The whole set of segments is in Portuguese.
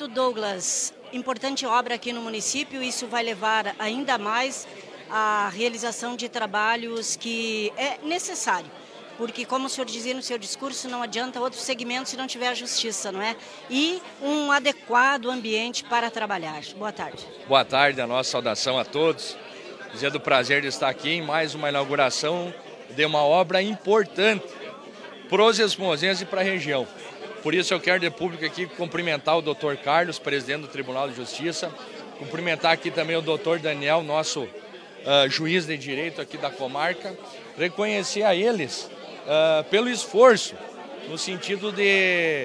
Prefeito Douglas, importante obra aqui no município, isso vai levar ainda mais à realização de trabalhos que é necessário. Porque, como o senhor dizia no seu discurso, não adianta outro segmento se não tiver justiça, não é? E um adequado ambiente para trabalhar. Boa tarde. Boa tarde, a nossa saudação a todos. Dizendo o prazer de estar aqui em mais uma inauguração de uma obra importante para os espumosenses e para a região. Por isso eu quero de público aqui cumprimentar o Dr. Carlos, presidente do Tribunal de Justiça, cumprimentar aqui também o Dr. Daniel, nosso juiz de direito aqui da comarca, reconhecer a eles pelo esforço, no sentido de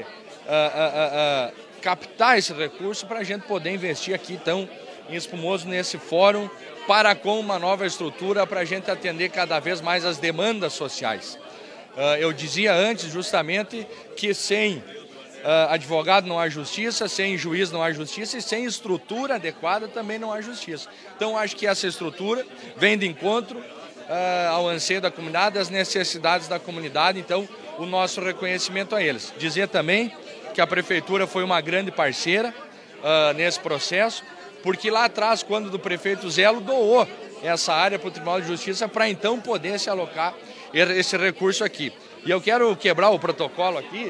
captar esse recurso para a gente poder investir aqui então em Espumoso nesse fórum para com uma nova estrutura para a gente atender cada vez mais as demandas sociais. Eu dizia antes justamente que sem advogado não há justiça, sem juiz não há justiça e sem estrutura adequada também não há justiça. Então acho que essa estrutura vem de encontro ao anseio da comunidade, às necessidades da comunidade, então o nosso reconhecimento a eles. Dizer também que a Prefeitura foi uma grande parceira nesse processo, porque lá atrás, quando do prefeito Zelo doou essa área para o Tribunal de Justiça para então poder se alocar esse recurso aqui. E eu quero quebrar o protocolo aqui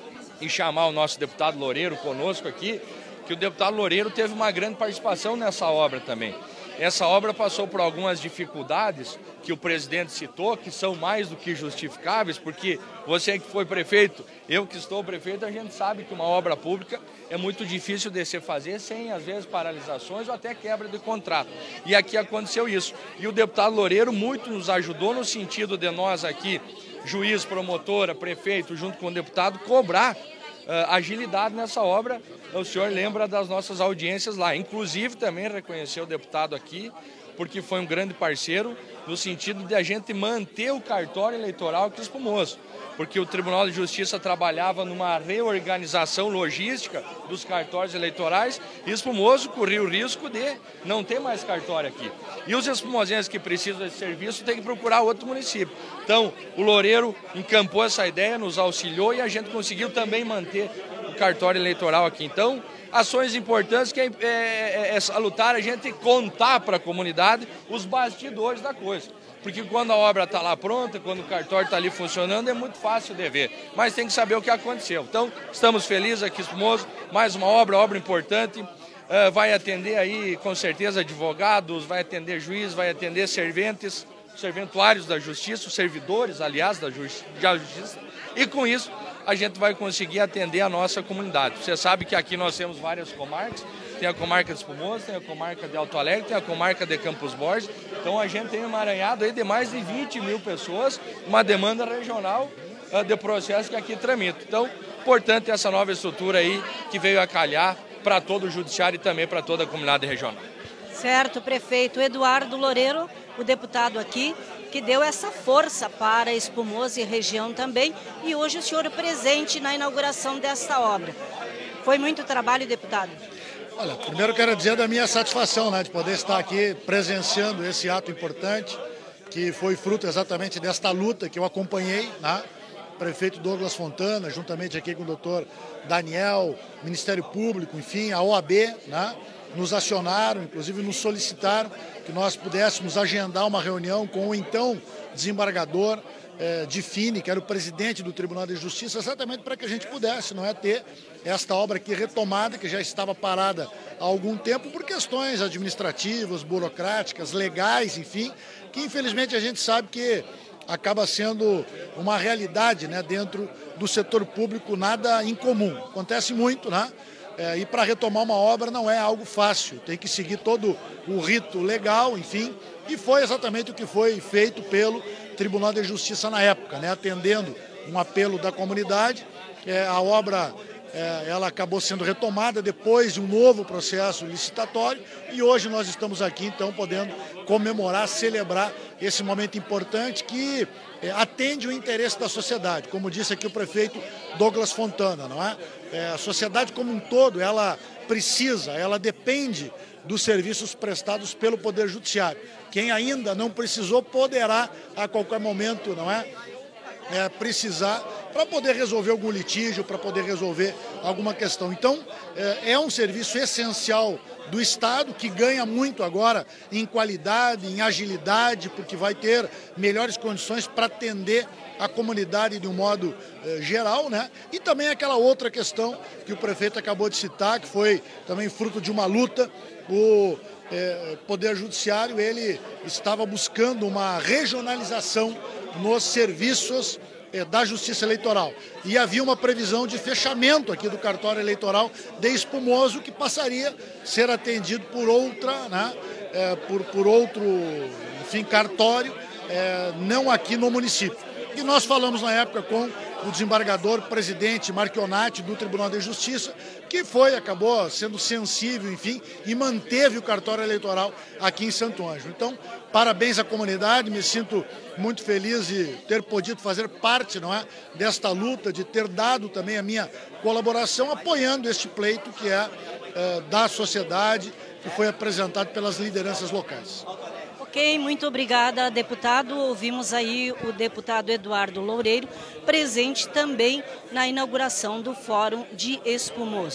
e chamar o nosso deputado Loureiro conosco aqui, que o deputado Loureiro teve uma grande participação nessa obra também. Essa obra passou por algumas dificuldades que o presidente citou, que são mais do que justificáveis, porque você que foi prefeito, eu que estou prefeito, a gente sabe que uma obra pública é muito difícil de se fazer sem, às vezes, paralisações ou até quebra de contrato. E aqui aconteceu isso. E o deputado Loureiro muito nos ajudou no sentido de nós aqui, juiz, promotora, prefeito, junto com o deputado, cobrar agilidade nessa obra. O senhor lembra das nossas audiências lá. Inclusive, também reconheceu o deputado aqui, porque foi um grande parceiro, no sentido de a gente manter o cartório eleitoral aqui em Espumoso. Porque o Tribunal de Justiça trabalhava numa reorganização logística dos cartórios eleitorais e Espumoso corria o risco de não ter mais cartório aqui. E os espumosenses que precisam desse serviço têm que procurar outro município. Então, o Loureiro encampou essa ideia, nos auxiliou e a gente conseguiu também manter o cartório eleitoral aqui. Então, ações importantes que é salutar a gente contar para a comunidade os bastidores da coisa. Porque quando a obra está lá pronta, quando o cartório está ali funcionando, é muito fácil de ver. Mas tem que saber o que aconteceu. Então, estamos felizes aqui em Espumoso, mais uma obra importante. Vai atender aí, com certeza, advogados, vai atender juízes, vai atender serventuários da justiça, os servidores, aliás, da justiça. E com isso, a gente vai conseguir atender a nossa comunidade. Você sabe que aqui nós temos várias comarcas. Tem a comarca de Espumoso, tem a comarca de Alto Alegre, tem a comarca de Campos Borges. Então a gente tem um emaranhado aí de mais de 20 mil pessoas, uma demanda regional de processo que aqui tramita. Então, importante essa nova estrutura aí que veio a calhar para todo o judiciário e também para toda a comunidade regional. Certo, prefeito Eduardo Loureiro, o deputado aqui, que deu essa força para Espumoso e região também, e hoje o senhor presente na inauguração desta obra. Foi muito trabalho, deputado? Olha, primeiro quero dizer da minha satisfação, de poder estar aqui presenciando esse ato importante, que foi fruto exatamente desta luta que eu acompanhei, o prefeito Douglas Fontana, juntamente aqui com o doutor Daniel, Ministério Público, enfim, a OAB, nos acionaram, inclusive nos solicitaram que nós pudéssemos agendar uma reunião com o então desembargador Difine, que era o presidente do Tribunal de Justiça, exatamente para que a gente pudesse ter esta obra aqui retomada, que já estava parada há algum tempo por questões administrativas, burocráticas, legais, enfim, que infelizmente a gente sabe que acaba sendo uma realidade dentro do setor público, nada incomum. Acontece muito, e para retomar uma obra não é algo fácil, tem que seguir todo o rito legal, enfim, e foi exatamente o que foi feito pelo Tribunal de Justiça na época, atendendo um apelo da comunidade. A obra ela acabou sendo retomada depois de um novo processo licitatório e hoje nós estamos aqui, então, podendo comemorar, celebrar esse momento importante que atende o interesse da sociedade, como disse aqui o prefeito Douglas Fontana, a sociedade como um todo, ela precisa, ela depende dos serviços prestados pelo Poder Judiciário. Quem ainda não precisou poderá, a qualquer momento, precisar para poder resolver algum litígio, para poder resolver alguma questão. Então, é um serviço essencial do Estado, que ganha muito agora em qualidade, em agilidade, porque vai ter melhores condições para atender a comunidade de um modo geral, né? E também aquela outra questão que o prefeito acabou de citar, que foi também fruto de uma luta. O Poder Judiciário, ele estava buscando uma regionalização nos serviços da Justiça Eleitoral. E havia uma previsão de fechamento aqui do cartório eleitoral de Espumoso, que passaria a ser atendido por outra, né, por outro, enfim, cartório, não aqui no município. E nós falamos na época com o desembargador presidente Marchionati do Tribunal de Justiça, que acabou sendo sensível, enfim, e manteve o cartório eleitoral aqui em Santo Ângelo. Então, parabéns à comunidade, me sinto muito feliz de ter podido fazer parte, não é, desta luta, de ter dado também a minha colaboração, apoiando este pleito que é da sociedade, que foi apresentado pelas lideranças locais. Ok, muito obrigada, deputado. Ouvimos aí o deputado Eduardo Loureiro, presente também na inauguração do Fórum de Espumoso.